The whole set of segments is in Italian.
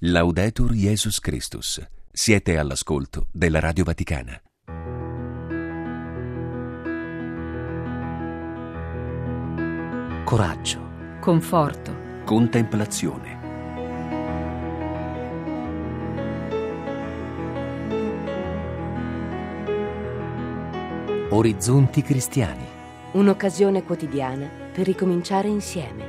Laudetur Jesus Christus. Siete all'ascolto della Radio Vaticana. Coraggio, conforto, Contemplazione. orizzonti cristiani. un'occasione quotidiana per ricominciare insieme.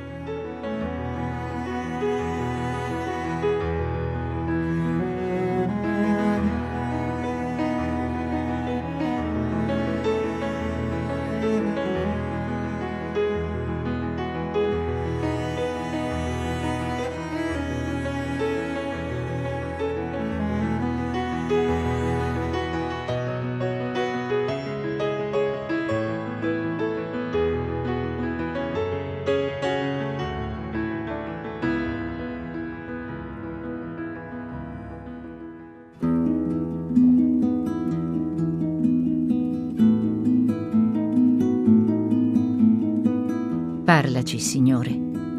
Parlaci, Signore.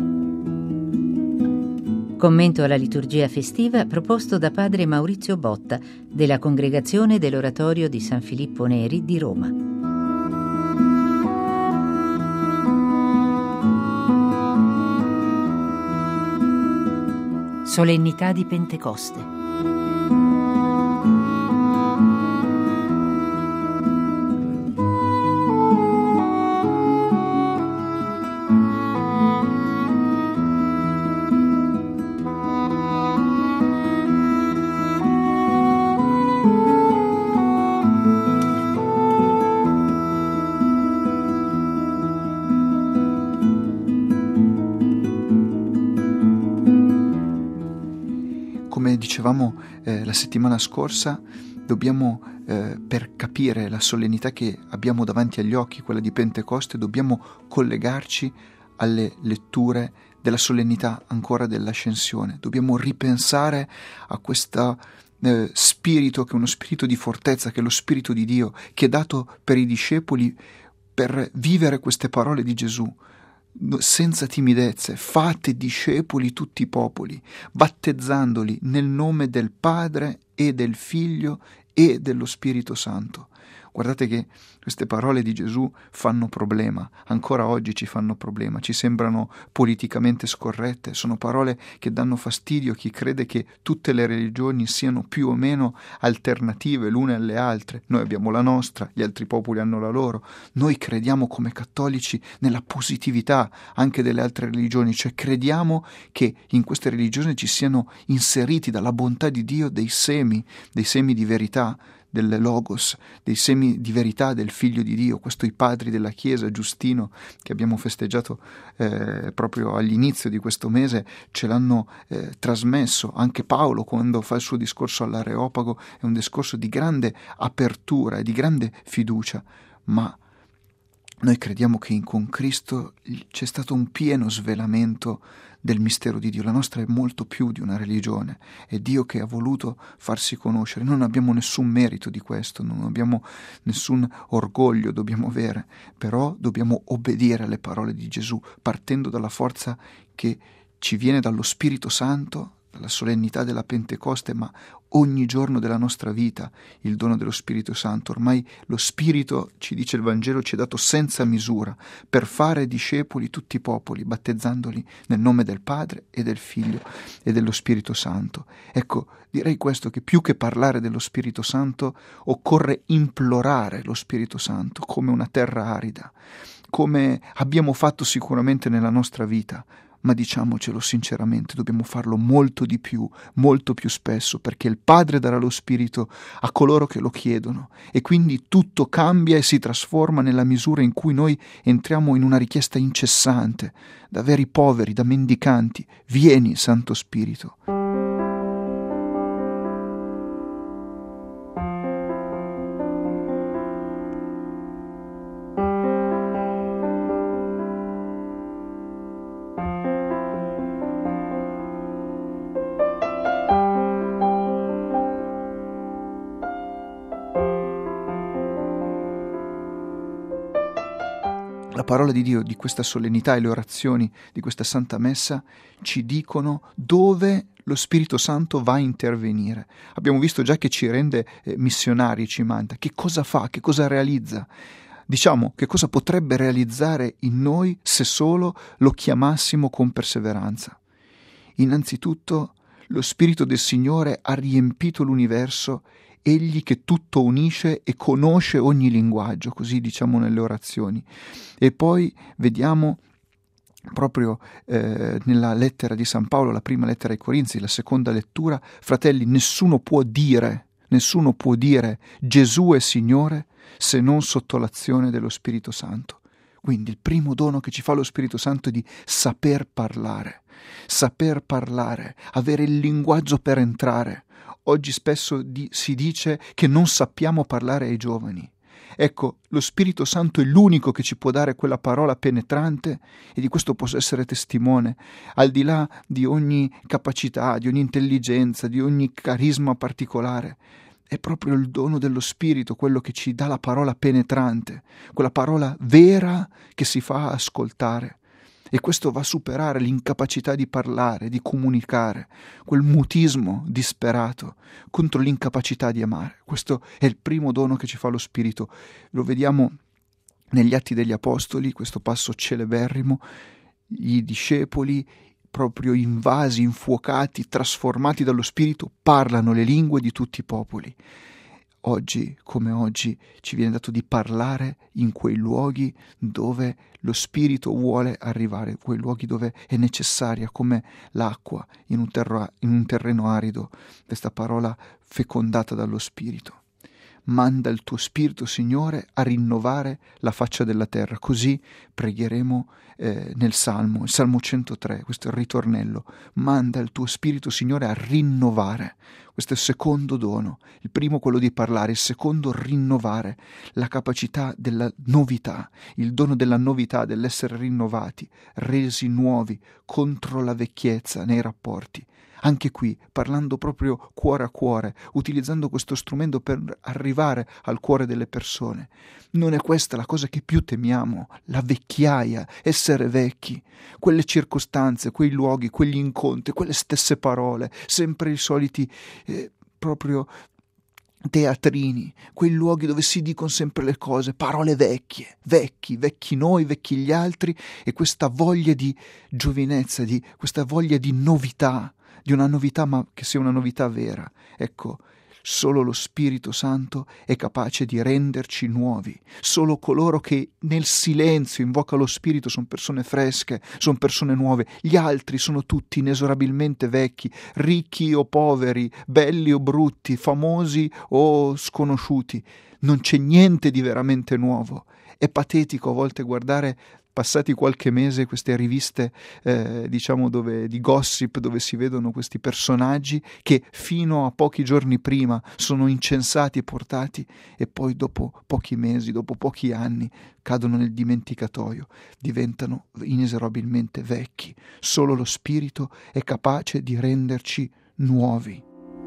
Commento alla liturgia festiva proposto da padre Maurizio Botta della Congregazione dell'Oratorio di San Filippo Neri di Roma. Solennità di Pentecoste. Come dicevamo la settimana scorsa, dobbiamo, per capire la solennità che abbiamo davanti agli occhi, quella di Pentecoste, dobbiamo collegarci alle letture della solennità ancora dell'Ascensione. Dobbiamo ripensare a questo spirito che è uno spirito di fortezza, che è lo Spirito di Dio, che è dato per i discepoli per vivere queste parole di Gesù. Senza timidezze, fate discepoli tutti i popoli, battezzandoli nel nome del Padre e del Figlio e dello Spirito Santo. Guardate che queste parole di Gesù fanno problema, ancora oggi ci fanno problema, ci sembrano politicamente scorrette, sono parole che danno fastidio a chi crede che tutte le religioni siano più o meno alternative l'une alle altre. Noi abbiamo la nostra, gli altri popoli hanno la loro. Noi crediamo come cattolici nella positività anche delle altre religioni, cioè crediamo che in queste religioni ci siano inseriti dalla bontà di Dio dei semi di verità, del Logos, dei semi di verità del Figlio di Dio. Questo i padri della Chiesa, Giustino, che abbiamo festeggiato proprio all'inizio di questo mese, ce l'hanno trasmesso. Anche Paolo, quando fa il suo discorso all'Areopago, è un discorso di grande apertura e di grande fiducia, ma noi crediamo che con Cristo c'è stato un pieno svelamento del mistero di Dio. La nostra è molto più di una religione, è Dio che ha voluto farsi conoscere. Non abbiamo nessun merito di questo, non abbiamo nessun orgoglio dobbiamo avere, però dobbiamo obbedire alle parole di Gesù, partendo dalla forza che ci viene dallo Spirito Santo, dalla solennità della Pentecoste, ma ogni giorno della nostra vita il dono dello Spirito Santo. Ormai lo Spirito, ci dice il Vangelo, ci è dato senza misura per fare discepoli tutti i popoli, battezzandoli nel nome del Padre e del Figlio e dello Spirito Santo. Ecco, direi questo, che più che parlare dello Spirito Santo occorre implorare lo Spirito Santo come una terra arida, come abbiamo fatto sicuramente nella nostra vita, ma diciamocelo sinceramente, dobbiamo farlo molto di più, molto più spesso, perché il Padre darà lo Spirito a coloro che lo chiedono, e quindi tutto cambia e si trasforma nella misura in cui noi entriamo in una richiesta incessante, da veri poveri, da mendicanti. Vieni, Santo Spirito. parola di Dio, di questa solennità e le orazioni di questa Santa Messa ci dicono dove lo Spirito Santo va a intervenire. Abbiamo visto già che ci rende missionari, ci manda. Che cosa fa? Che cosa realizza? Diciamo, che cosa potrebbe realizzare in noi se solo lo chiamassimo con perseveranza? Innanzitutto, lo Spirito del Signore ha riempito l'universo, egli che tutto unisce e conosce ogni linguaggio, così diciamo nelle orazioni. E poi vediamo proprio nella lettera di San Paolo, la prima lettera ai Corinzi, la seconda lettura: fratelli, nessuno può dire Gesù è Signore se non sotto l'azione dello Spirito Santo. Quindi il primo dono che ci fa lo Spirito Santo è di saper parlare, avere il linguaggio per entrare. Oggi spesso si dice che non sappiamo parlare ai giovani. Ecco, lo Spirito Santo è l'unico che ci può dare quella parola penetrante, e di questo posso essere testimone, al di là di ogni capacità, di ogni intelligenza, di ogni carisma particolare. È proprio il dono dello Spirito quello che ci dà la parola penetrante, quella parola vera che si fa ascoltare. E questo va a superare l'incapacità di parlare, di comunicare, quel mutismo disperato contro l'incapacità di amare. Questo è il primo dono che ci fa lo Spirito. Lo vediamo negli Atti degli Apostoli, questo passo celeberrimo: i discepoli, proprio invasi, infuocati, trasformati dallo Spirito, parlano le lingue di tutti i popoli. Oggi, come oggi, ci viene dato di parlare in quei luoghi dove lo Spirito vuole arrivare, quei luoghi dove è necessaria, come l'acqua in un terreno arido, questa parola fecondata dallo Spirito. Manda il tuo Spirito, Signore, a rinnovare la faccia della terra. Così pregheremo nel Salmo, il Salmo 103, questo è il ritornello. Manda il tuo Spirito, Signore, a rinnovare. Questo è il secondo dono. Il primo quello di parlare, il secondo rinnovare, la capacità della novità, il dono della novità, dell'essere rinnovati, resi nuovi contro la vecchiezza nei rapporti. Anche qui, parlando proprio cuore a cuore, utilizzando questo strumento per arrivare al cuore delle persone. Non è questa la cosa che più temiamo, la vecchiaia, essere vecchi, quelle circostanze, quei luoghi, quegli incontri, quelle stesse parole, sempre i soliti proprio teatrini, quei luoghi dove si dicono sempre le cose, parole vecchie, vecchi noi, vecchi gli altri, e questa voglia di giovinezza, questa voglia di novità, di una novità, ma che sia una novità vera. Ecco, solo lo Spirito Santo è capace di renderci nuovi. Solo coloro che nel silenzio invoca lo Spirito sono persone fresche, sono persone nuove. Gli altri sono tutti inesorabilmente vecchi, ricchi o poveri, belli o brutti, famosi o sconosciuti. Non c'è niente di veramente nuovo. È patetico a volte guardare, passati qualche mese, queste riviste di gossip, dove si vedono questi personaggi che fino a pochi giorni prima sono incensati e portati, e poi dopo pochi mesi, dopo pochi anni, cadono nel dimenticatoio, diventano inesorabilmente vecchi. Solo lo Spirito è capace di renderci nuovi.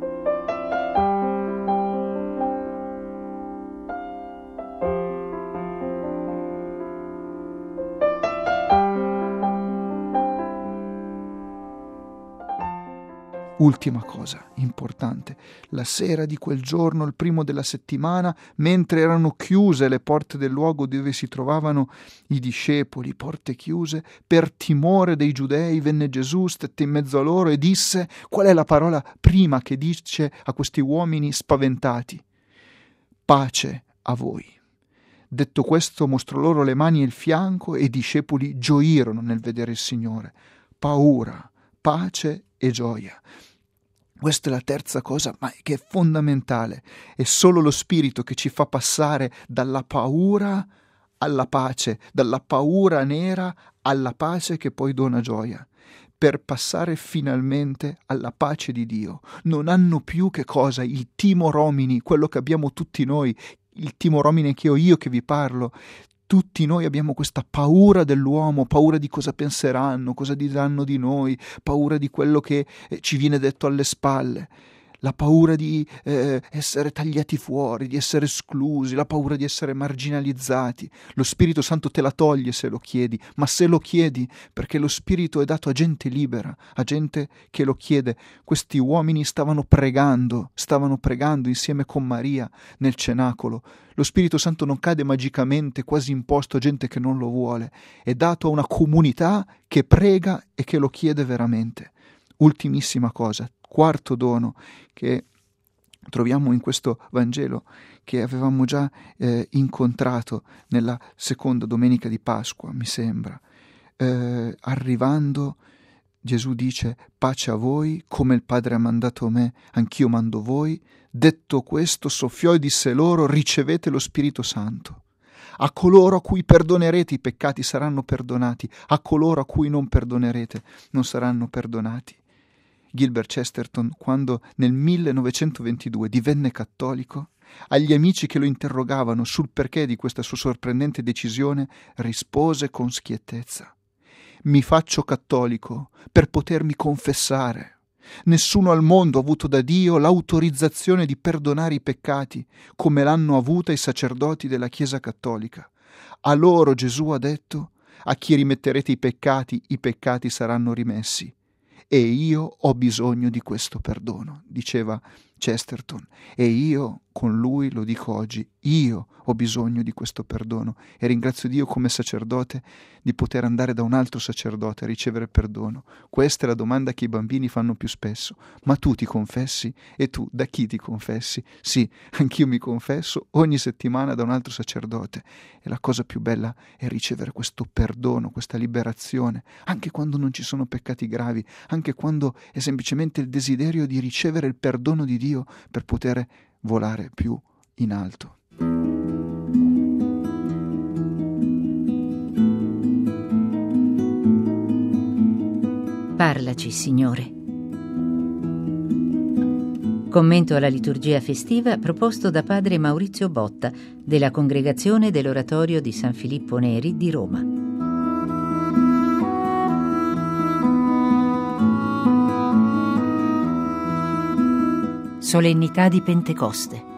Ultima cosa importante: la sera di quel giorno, il primo della settimana, mentre erano chiuse le porte del luogo dove si trovavano i discepoli, porte chiuse, per timore dei giudei, venne Gesù, stette in mezzo a loro e disse: qual è la parola prima che dice a questi uomini spaventati? Pace a voi. Detto questo, mostrò loro le mani e il fianco, e i discepoli gioirono nel vedere il Signore. Paura, pace e gioia. Questa è la terza cosa, ma che è fondamentale. È solo lo Spirito che ci fa passare dalla paura alla pace, dalla paura nera alla pace che poi dona gioia, per passare finalmente alla pace di Dio. Non hanno più che cosa? Il timor homini, quello che abbiamo tutti noi, il timor homini che ho io che vi parlo. Tutti noi abbiamo questa paura dell'uomo, paura di cosa penseranno, cosa diranno di noi, paura di quello che ci viene detto alle spalle. la paura di essere tagliati fuori, di essere esclusi, la paura di essere marginalizzati. Lo Spirito Santo te la toglie se lo chiedi, ma se lo chiedi, perché lo Spirito è dato a gente libera, a gente che lo chiede. Questi uomini stavano pregando insieme con Maria nel cenacolo. Lo Spirito Santo non cade magicamente, quasi imposto a gente che non lo vuole, è dato a una comunità che prega e che lo chiede veramente. Ultimissima cosa, quarto dono che troviamo in questo Vangelo, che avevamo già incontrato nella seconda domenica di Pasqua, mi sembra. Arrivando, Gesù dice: pace a voi, come il Padre ha mandato me, anch'io mando voi. Detto questo, soffiò e disse loro: ricevete lo Spirito Santo. A coloro a cui perdonerete i peccati saranno perdonati, a coloro a cui non perdonerete non saranno perdonati. Gilbert Chesterton, quando nel 1922 divenne cattolico, agli amici che lo interrogavano sul perché di questa sua sorprendente decisione, rispose con schiettezza: mi faccio cattolico per potermi confessare. Nessuno al mondo ha avuto da Dio l'autorizzazione di perdonare i peccati come l'hanno avuta i sacerdoti della Chiesa cattolica. A loro Gesù ha detto: a chi rimetterete i peccati saranno rimessi. E io ho bisogno di questo perdono, diceva Chesterton, e io con lui lo dico oggi: io ho bisogno di questo perdono e ringrazio Dio come sacerdote di poter andare da un altro sacerdote a ricevere perdono. Questa è la domanda che i bambini fanno più spesso: ma tu ti confessi? E tu da chi ti confessi? Sì, anch'io mi confesso ogni settimana da un altro sacerdote, e la cosa più bella è ricevere questo perdono, questa liberazione, anche quando non ci sono peccati gravi, anche quando è semplicemente il desiderio di ricevere il perdono di Dio per poter volare più in alto. Parlaci, Signore. Commento alla liturgia festiva proposto da padre Maurizio Botta della Congregazione dell'Oratorio di San Filippo Neri di Roma. Solennità di Pentecoste.